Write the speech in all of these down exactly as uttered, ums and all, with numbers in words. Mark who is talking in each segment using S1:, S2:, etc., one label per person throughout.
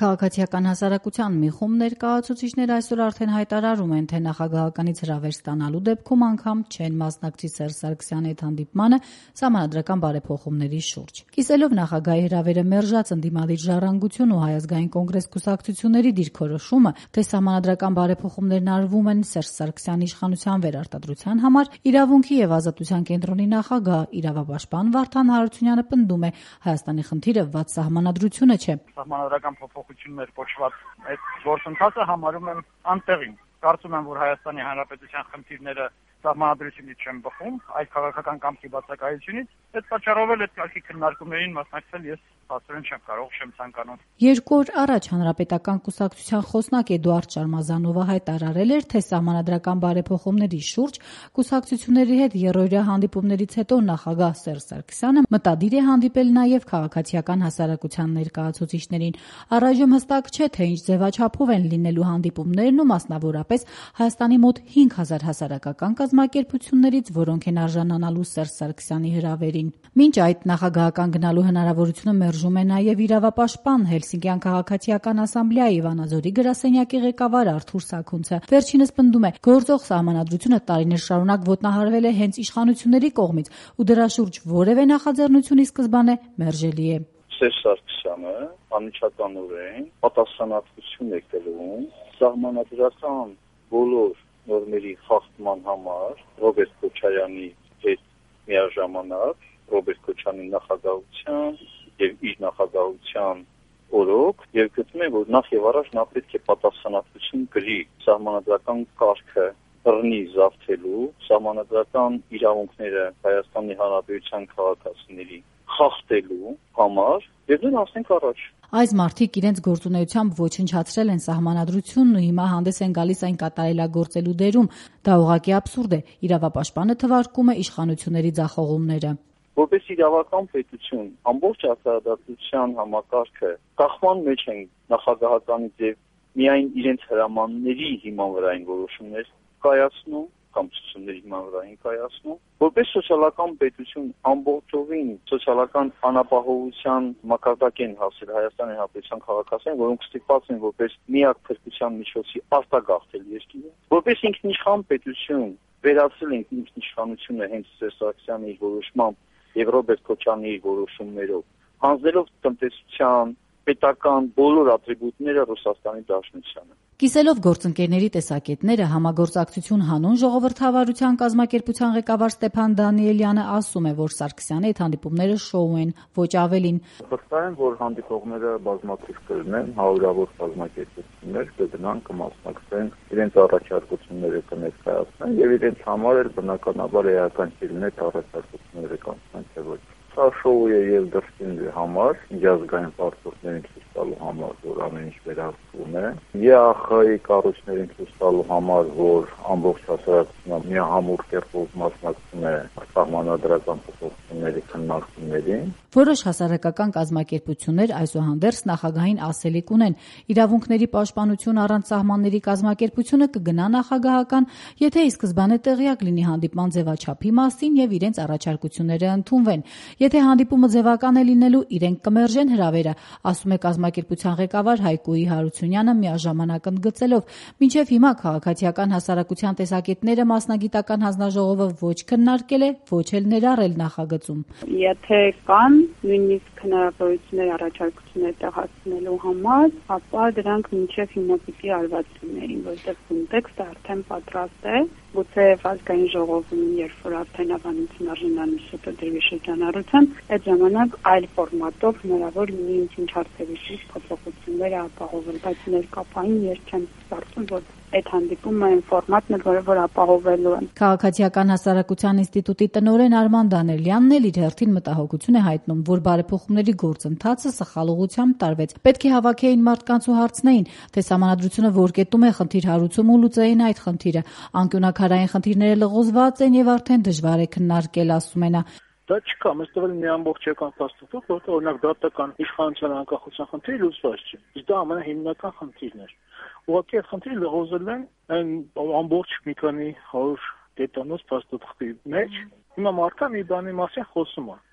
S1: Քաղաքացիական հասարակության մի խումբ ներկայացուցիչներ այսօր արդեն հայտարարում են, թե նախագահականից հրավեր ստանալու դեպքում անգամ չեն մասնակցի Սերժ Սարգսյանի հետ հանդիպմանը սահմանադրական բարեփոխումների շուրջ։ Կիսելով նախագահի հրավերը մերժած ընդդիմադիր ժառանգություն ու Հայ ազգային կոնգրես կուսակցությունների դիրքորոշումը, թե սահմանադրական բարեփոխումներն արվում են Սերժ Սարգսյանի իշխանության վերարտադրության համար, Իրավունքի եւ ազատության կենտրոնի նախագահ իրավապաշտպան Վարդան Հարությունյանը պնդում է, Հայաստանի խնդիրը վատ սահմանադրությունը չէ։
S2: Սահմանադրական փոփոխություններ կոչված այդ գործընթացը համարում եմ անտեղին։ Կարծում եմ, որ Հայաստանի Հանրապետության խնդիրները սահմանադրությունից չեն բխում, այլ քաղաքական կամքի բացակայությունից։ Այդ պատճառով էլ այդ կարգի քննարկումներին մասնակցել ես բացառեն չեմ կարող, չեմ ցանկանում։
S1: Երկու օր առաջ Հանրապետական կուսակցության խոսնակ Էդուարդ Շարմազանովը հայտարարել էր, թե սահմանադրական բարեփոխումների շուրջ կուսակցությունների հետ երրորդյա հանդիպումներից հետո նախագահ Սերժ Սարգսյանը մտադիր է հանդիպել նաև քաղաքացիական հասարակության ներկայացուցիչներին։ Առայժմ հստակ չէ, թե ինչ ձևաչափով են լինելու հանդիպումներն ու մասնավորապես Հայաստանի մոտ հինգ հազար հասարակական կազմակերպություններից, որոնք են արժանանալու Սերժ Սարգսյանի հրավերին։ Մինչ այդ նախագահական գնալու հնարավորությունը մերժում է նաև իրավապաշտպան Հելսինկյան քաղաքացիական ասամբլեայի Վանաձորի գրասենյակի ղեկավար Արթուր Սաքունցը։ Վերջինս պնդում է, գործող սահմանադրությունը տարիներ շարունակ ոտնահարվել է հենց իշխանությունների կողմից ու դրա շուրջ որևէ նախաձեռնություն ի սկզբանե մերժելի է։
S3: Սերժ Սարգսյանը անմիջականորեն պատասխանատվություն է կրում սահմանադրական բոլոր նորմերի խախտման համար Ռոբերտ Քոչարյանի հետ միաժամանակ Ռոբերտ Քոչարյանի նախագահության եւ իր նախագահության օրոք եւ գտնում եմ, որ նախ եւ առաջ նա պետք է պատասխանատվություն կրի սահմանադրական կարգը բռնի զավթելու, սահմանադրական իրավունքները Հայաստանի Հանրապետության քաղաքացիների խախտելու համար եւ դեռ ասենք առաջ։
S1: Այս մարդիկ իրենց գործունեությամբ ոչնչացրել են սահմանադրությունն ու հիմա հանդես են գալիս այն կատարելագործելու դերում։ Դա ուղղակի աբսուրդ է։ Իրավապաշտպանը թվարկում է իշխանությունների ձախողումները։
S3: Որպես իրավական պետություն, ամբողջ արդարադատության համակարգը կախման մեջ են նախագահականից եւ միայն իրենց հրամանների հիման վրա են որոշումներ կայացնում կամ ցուցումների հիման վրա են կայացնում։ Որպես սոցիալական պետություն ամբողջովին սոցիալական անապահովության մակարդակ են հասել Հայաստանի Հանրապետության քաղաքացիներին, որոնք ստիպված են որպես միակ փրկության միջոցի արտագաղթել երկիրը։ Որպես ինքնիշխան պետություն վերացել են ինքնիշխանությունը հենց Սերժ Սարգսյանի որոշմամբ եւ Ռոբերտ Քոչարյանի որոշումներով, հանձնելով տնտեսության պետական բոլոր ատրիբուտները Ռուսաստանի Դաշնությանը։
S1: Կիսելով գործընկերների տեսակետները համագործակցություն հանուն ժողովրդավարության կազմակերպության ղեկավար Ստեփան Դանիելյանը ասում է, որ Սարգսյանի հետ հանդիպումները շոու են, ոչ ավելին։
S4: Վստահ եմ, որ հանդիպողները բազմաթիվ կլինեն, հարյուրավոր կազմակերպություններ կգնան, կմասնակցեն, իրենց առաջարկությունները կներկայացնեն եւ իրենց համար էլ բնականաբար էական կլինի առաջարկությունները կանցնեն, թե ոչ։ Սա շոու է եւ դրսին համար, միջազգային պարտություններին ցույց տալու համար, որ ամեն ինչ վերահսկվում է, ԵԱԽ-ի կառույցներին ցույց տալու համար, որ ամբողջ հասարակությունը միահամուռ կերպով մասնակցում է սահմանադրական փոփոխությունների քննարկումներին։
S1: Որոշ հասարակական կազմակերպություններ այսուհանդերձ նախագահին ասելիք ունեն, իրավունքների պաշտպանություն առանց սահմանների կազմակերպությունը կգնա նախագահական, եթե ի սկզբանե տեղյակ լինի հանդիպման ձևաչափի մասին եւ իրենց առաջարկությունները ընդունվեն։ Եթե հանդիպումը ձևական է լինելու, իրենք կմերժեն հրավերը, ասում է կազմակերպության ղեկավար Հայկուի Հարությունյանը միաժամանակ ընդգծելով, մինչև հիմա քաղաքացիական հասարակության տեսակետները մասնագիտական հանձնաժողովը ոչ քննարկել է, ոչ էլ ներառել նախագծում։
S5: Եթե կան նույնիսկ հնարավորություններ առաջարկություններ տեղացնելու համար, ապա դրանք մինչև հիմա պիտի արված լինեին, որտեղ կոնտեքստը արդեն պատրաստ է։ Գուցե ազգային ժողովում, երբ որ արդեն ավանդություն արժանանալու շուտը դրվի շրջանառության, այդ ժամանակ այլ ֆորմատով հնարավոր լինի ինչ-ինչ հարցերի շուրջ փոփոխություններ ապահովել, բայց ներկապային ես չեմ կարծում, որ այդ հանդիպումը այն ֆորմատն է, որը որ ապահովելու է։
S1: Քաղաքացիական հասարակության ինստիտուտի տնօրեն Արման Դանելյանն էլ իր հերթին մտահոգություն է հայտնում, որ բարեփոխումների գործընթացը սխալ ուղղությամբ տարվեց։ Պետք է հավաքեին մարդկանց ու հարցնեին, թե սահմանադրությունը որ կետում է խնդիր հարուցում ու լուծեին այդ խնդիրը։ Անկյունաքարային խնդիրները լղոզված են եւ արդեն դժվար է քննարկել, ասում է նա։
S6: Դա չկա, մեզ տվել մի ամբողջական փաստաթուղթ, որտեղ օրինակ դատական իշխանության անկախության խնդիրը լուծված չէ։ Իսկ դա ամենահիմնական խնդիրն էր։ Ուղղակի այդ խնդիրը լղոզել են այն ամբողջ մի քանի հարյուր դետանոց փաստաթղթի մեջ։ Հիմա մարդը մի բանի մասին խոսում է։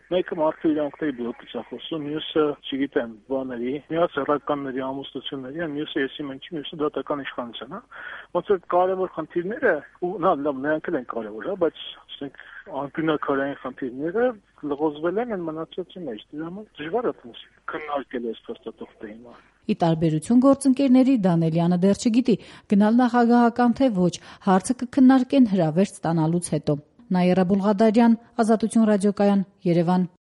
S6: Մեկը մարդու իրավունքների բլոկից է խոսում, մյուսը, չգիտեմ, բաների, մյուսը հեռականների ամուսնությունների, մյուսը եսի մենքի, մյուսը դատական իշխանության, հա։ Ոնց որ կարևոր խնդիրները, ու նա լավ նրանք են կարևոր, հա, բայց ասենք անկյունաքարային խնդիրները լղոզվել են մնացածի մեջ, դրա համար դժվար է քննարկել այս փաստաթղթը հիմա։
S1: Ի տարբերություն գործընկերների Դանելյանը դեռ չգիտի գնալ նախագահական թե ոչ, հարցը կքննարկեն հրավեր ստանալուց հետո։ Նաիրա Բուլղադարյան, Ազատություն ռադիոկայան, Երևան։